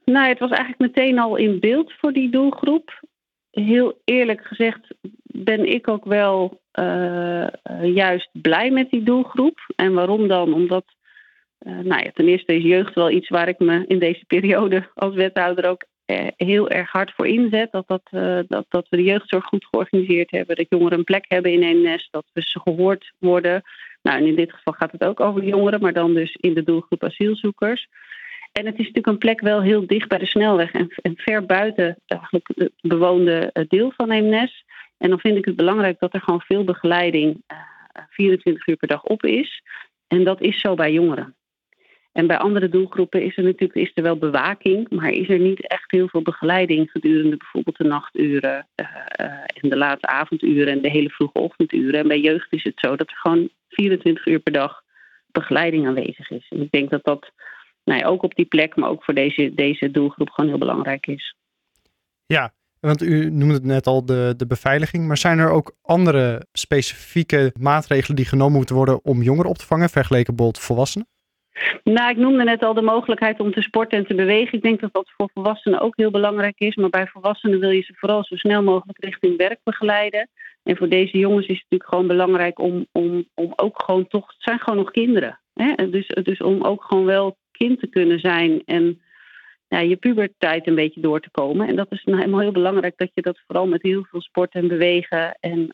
Nou, het was eigenlijk meteen al in beeld voor die doelgroep. Heel eerlijk gezegd ben ik ook wel juist blij met die doelgroep. En waarom dan? Omdat ten eerste is jeugd wel iets waar ik me in deze periode als wethouder ook heel erg hard voor inzet. Dat we de jeugdzorg goed georganiseerd hebben. Dat jongeren een plek hebben in een nest. Dat we ze gehoord worden. Nou, en in dit geval gaat het ook over jongeren, maar dan dus in de doelgroep asielzoekers. En het is natuurlijk een plek wel heel dicht bij de snelweg en ver buiten eigenlijk het bewoonde deel van Eemnes. En dan vind ik het belangrijk dat er gewoon veel begeleiding 24 uur per dag op is. En dat is zo bij jongeren. En bij andere doelgroepen is er wel bewaking, maar is er niet echt heel veel begeleiding gedurende bijvoorbeeld de nachturen en de late avonduren en de hele vroege ochtenduren. En bij jeugd is het zo dat er gewoon 24 uur per dag begeleiding aanwezig is. En ik denk dat dat ook op die plek, maar ook voor deze doelgroep gewoon heel belangrijk is. Ja, want u noemde het net al de beveiliging, maar zijn er ook andere specifieke maatregelen die genomen moeten worden om jongeren op te vangen, vergeleken bijvoorbeeld volwassenen? Nou, ik noemde net al de mogelijkheid om te sporten en te bewegen. Ik denk dat dat voor volwassenen ook heel belangrijk is. Maar bij volwassenen wil je ze vooral zo snel mogelijk richting werk begeleiden. En voor deze jongens is het natuurlijk gewoon belangrijk om ook gewoon toch... Het zijn gewoon nog kinderen. Hè? Dus om ook gewoon wel kind te kunnen zijn en je puberteit een beetje door te komen. En dat is nou helemaal heel belangrijk dat je dat vooral met heel veel sport en bewegen en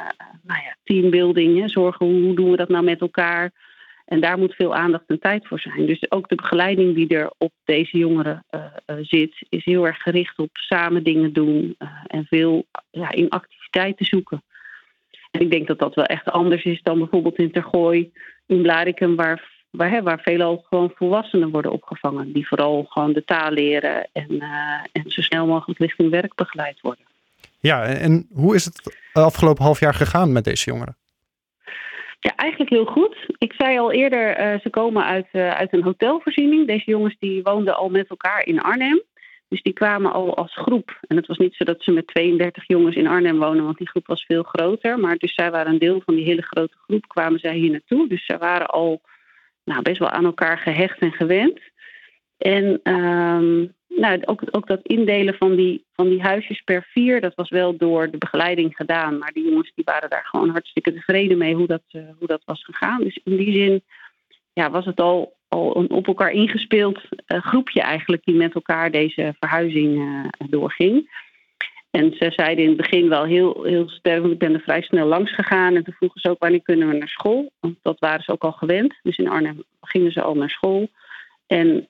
teambuilding, zorgen hoe doen we dat nou met elkaar. En daar moet veel aandacht en tijd voor zijn. Dus ook de begeleiding die er op deze jongeren zit, is heel erg gericht op samen dingen doen en veel in activiteiten zoeken. En ik denk dat dat wel echt anders is dan bijvoorbeeld in Tergooi, in Blaricum, waar veelal gewoon volwassenen worden opgevangen. Die vooral gewoon de taal leren en zo snel mogelijk richting werk begeleid worden. Ja, en hoe is het afgelopen half jaar gegaan met deze jongeren? Ja, eigenlijk heel goed. Ik zei al eerder, ze komen uit een hotelvoorziening. Deze jongens die woonden al met elkaar in Arnhem. Dus die kwamen al als groep. En het was niet zo dat ze met 32 jongens in Arnhem wonen, want die groep was veel groter. Maar dus zij waren een deel van die hele grote groep, kwamen zij hier naartoe. Dus zij waren al best wel aan elkaar gehecht en gewend. En ook dat indelen van die huisjes per 4, dat was wel door de begeleiding gedaan. Maar die jongens die waren daar gewoon hartstikke tevreden mee hoe dat was gegaan. Dus in die zin was het al een op elkaar ingespeeld groepje eigenlijk die met elkaar deze verhuizing doorging. En ze zeiden in het begin wel heel sterk, want ik ben er vrij snel langs gegaan. En toen vroegen ze ook wanneer kunnen we naar school. Want dat waren ze ook al gewend. Dus in Arnhem gingen ze al naar school. En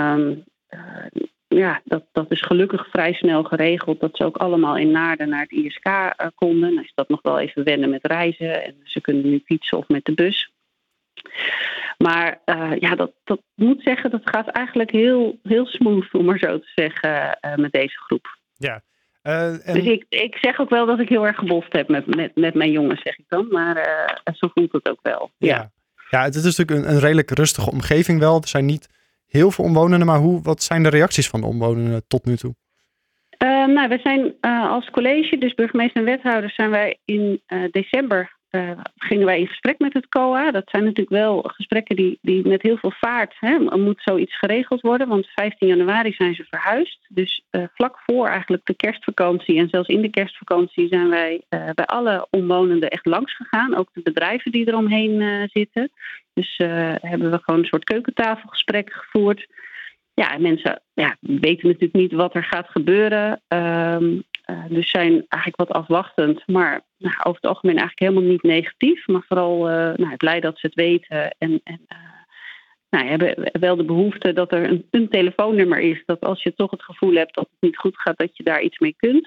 dat is gelukkig vrij snel geregeld. Dat ze ook allemaal in Naarden naar het ISK konden. Dan is dat nog wel even wennen met reizen. En ze kunnen nu fietsen of met de bus. Maar dat moet zeggen, dat gaat eigenlijk heel, heel smooth, om maar zo te zeggen, met deze groep. Ja. Dus ik zeg ook wel dat ik heel erg gebotst heb met mijn jongens, zeg ik dan. Maar zo voelt het ook wel. Ja, het is natuurlijk een redelijk rustige omgeving wel. Er zijn niet heel veel omwonenden, maar wat zijn de reacties van de omwonenden tot nu toe? We zijn als college, dus burgemeester en wethouders, zijn wij in december gingen wij in gesprek met het COA. Dat zijn natuurlijk wel gesprekken die met heel veel vaart, moet zoiets geregeld worden. Want 15 januari zijn ze verhuisd. Dus vlak voor eigenlijk de kerstvakantie en zelfs in de kerstvakantie zijn wij bij alle omwonenden echt langs gegaan. Ook de bedrijven die eromheen zitten. Dus hebben we gewoon een soort keukentafelgesprek gevoerd. Ja, en mensen weten natuurlijk niet wat er gaat gebeuren. Dus zijn eigenlijk wat afwachtend. Maar over het algemeen eigenlijk helemaal niet negatief. Maar vooral blij dat ze het weten. En hebben wel de behoefte dat er een telefoonnummer is. Dat als je toch het gevoel hebt dat het niet goed gaat, dat je daar iets mee kunt.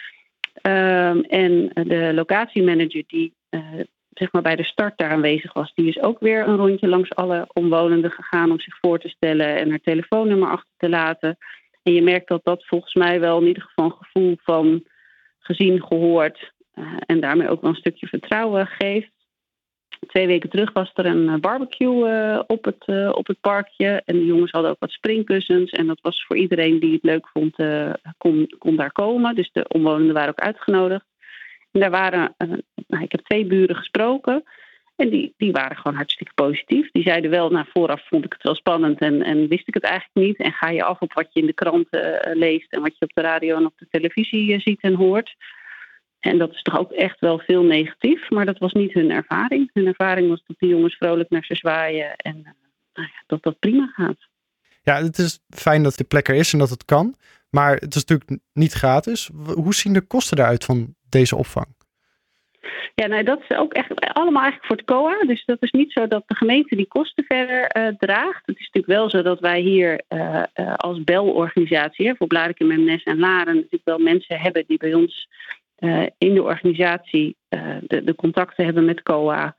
En de locatiemanager die bij de start daar aanwezig was, die is ook weer een rondje langs alle omwonenden gegaan om zich voor te stellen en haar telefoonnummer achter te laten. En je merkt dat volgens mij wel in ieder geval een gevoel van gezien, gehoord en daarmee ook wel een stukje vertrouwen geeft. 2 weken terug was er een barbecue op het parkje. En de jongens hadden ook wat springkussens. En dat was voor iedereen die het leuk vond, kon daar komen. Dus de omwonenden waren ook uitgenodigd. En daar waren, ik heb 2 buren gesproken. En die waren gewoon hartstikke positief. Die zeiden wel, nou vooraf vond ik het wel spannend en wist ik het eigenlijk niet. En ga je af op wat je in de krant leest en wat je op de radio en op de televisie ziet en hoort. En dat is toch ook echt wel veel negatief, maar dat was niet hun ervaring. Hun ervaring was dat de jongens vrolijk naar ze zwaaien en dat prima gaat. Ja, het is fijn dat de plek er is en dat het kan. Maar het is natuurlijk niet gratis. Hoe zien de kosten eruit van deze opvang? Ja, nou, dat is ook echt allemaal eigenlijk voor het COA. Dus dat is niet zo dat de gemeente die kosten verder draagt. Het is natuurlijk wel zo dat wij hier als belorganisatie voor Blaricum, Eemnes en Laren natuurlijk wel mensen hebben die bij ons in de organisatie de contacten hebben met COA.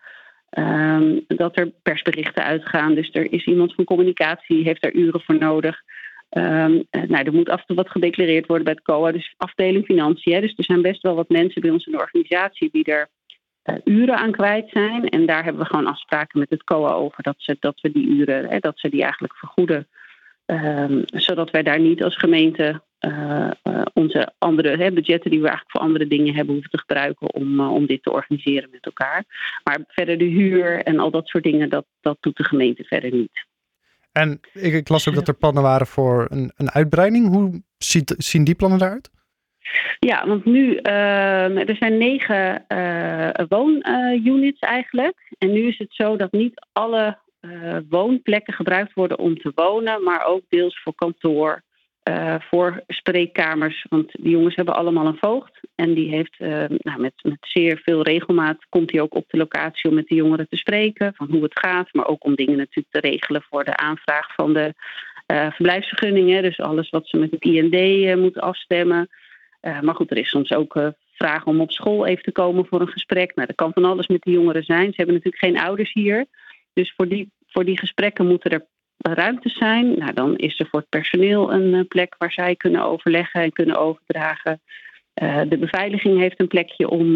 Dat er persberichten uitgaan. Dus er is iemand van communicatie, heeft daar uren voor nodig. Er moet af en toe wat gedeclareerd worden bij het COA, dus afdeling financiën. Hè. Dus er zijn best wel wat mensen bij ons in de organisatie die er uren aan kwijt zijn. En daar hebben we gewoon afspraken met het COA over dat we die uren, dat ze die eigenlijk vergoeden. Zodat wij daar niet als gemeente onze andere budgetten die we eigenlijk voor andere dingen hebben hoeven te gebruiken om dit te organiseren met elkaar. Maar verder de huur en al dat soort dingen, dat doet de gemeente verder niet. En ik las ook dat er plannen waren voor een uitbreiding. Hoe zien die plannen eruit? Ja, want nu er zijn 9 woonunits eigenlijk. En nu is het zo dat niet alle woonplekken gebruikt worden om te wonen, maar ook deels voor kantoor, voor spreekkamers. Want die jongens hebben allemaal een voogd. En die heeft met zeer veel regelmaat komt hij ook op de locatie om met de jongeren te spreken. Van hoe het gaat, maar ook om dingen natuurlijk te regelen voor de aanvraag van de verblijfsvergunningen. Dus alles wat ze met het IND moeten afstemmen. Maar goed, er is soms ook vraag om op school even te komen voor een gesprek. Nou, dat kan van alles met de jongeren zijn. Ze hebben natuurlijk geen ouders hier. Dus voor die gesprekken moeten er ruimtes zijn. Nou, dan is er voor het personeel een plek waar zij kunnen overleggen en kunnen overdragen. De beveiliging heeft een plekje om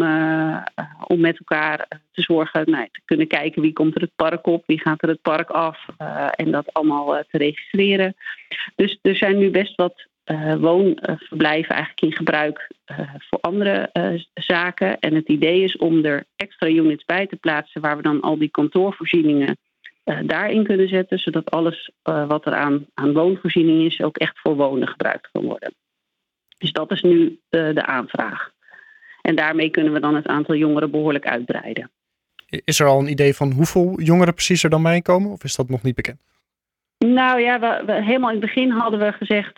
met elkaar te zorgen, te kunnen kijken wie komt er het park op, wie gaat er het park af en dat allemaal te registreren. Dus er zijn nu best wat woonverblijven eigenlijk in gebruik voor andere zaken. En het idee is om er extra units bij te plaatsen waar we dan al die kantoorvoorzieningen daarin kunnen zetten, zodat alles wat er aan woonvoorziening is ook echt voor wonen gebruikt kan worden. Dus dat is nu de aanvraag. En daarmee kunnen we dan het aantal jongeren behoorlijk uitbreiden. Is er al een idee van hoeveel jongeren precies er dan bij komen? Of is dat nog niet bekend? Nou ja, we helemaal in het begin hadden we gezegd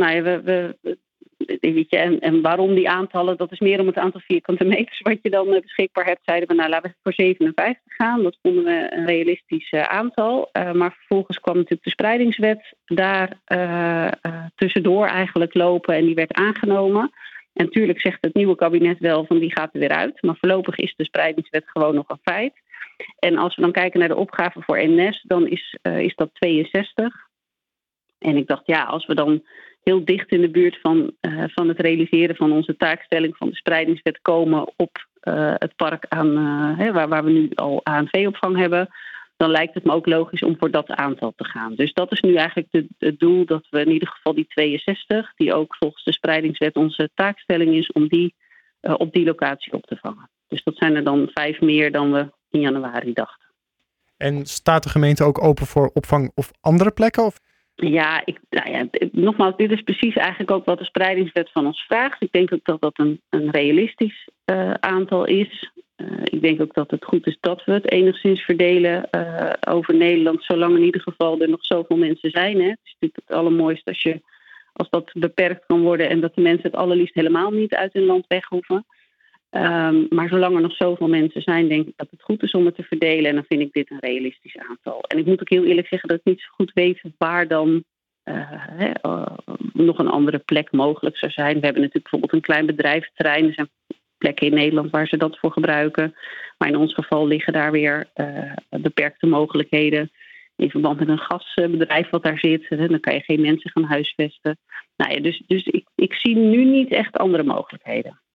en waarom die aantallen, dat is meer om het aantal vierkante meters wat je dan beschikbaar hebt. Zeiden we, laten we voor 57 gaan. Dat vonden we een realistisch aantal. Maar vervolgens kwam natuurlijk de spreidingswet daar tussendoor eigenlijk lopen en die werd aangenomen. En natuurlijk zegt het nieuwe kabinet wel van die gaat er weer uit. Maar voorlopig is de spreidingswet gewoon nog een feit. En als we dan kijken naar de opgave voor Eemnes, dan is dat 62. En ik dacht, als we dan heel dicht in de buurt van het realiseren van onze taakstelling van de spreidingswet komen op het park waar we nu al ANV-opvang hebben, dan lijkt het me ook logisch om voor dat aantal te gaan. Dus dat is nu eigenlijk het doel, dat we in ieder geval die 62, die ook volgens de spreidingswet onze taakstelling is, om die op die locatie op te vangen. Dus dat zijn er dan 5 meer dan we in januari dachten. En staat de gemeente ook open voor opvang of andere plekken? Of? Nogmaals, dit is precies eigenlijk ook wat de spreidingswet van ons vraagt. Ik denk ook dat dat een realistisch aantal is. Ik denk ook dat het goed is dat we het enigszins verdelen over Nederland, zolang in ieder geval er nog zoveel mensen zijn. Hè. Het is natuurlijk het allermooiste als dat beperkt kan worden en dat de mensen het allerliefst helemaal niet uit hun land weg hoeven. Maar zolang er nog zoveel mensen zijn, denk ik dat het goed is om het te verdelen. En dan vind ik dit een realistisch aantal. En ik moet ook heel eerlijk zeggen dat ik niet zo goed weet waar dan nog een andere plek mogelijk zou zijn. We hebben natuurlijk bijvoorbeeld een klein bedrijventerrein. Er zijn plekken in Nederland waar ze dat voor gebruiken. Maar in ons geval liggen daar weer beperkte mogelijkheden. In verband met een gasbedrijf wat daar zit. Dan kan je geen mensen gaan huisvesten. Dus ik zie nu niet echt andere mogelijkheden.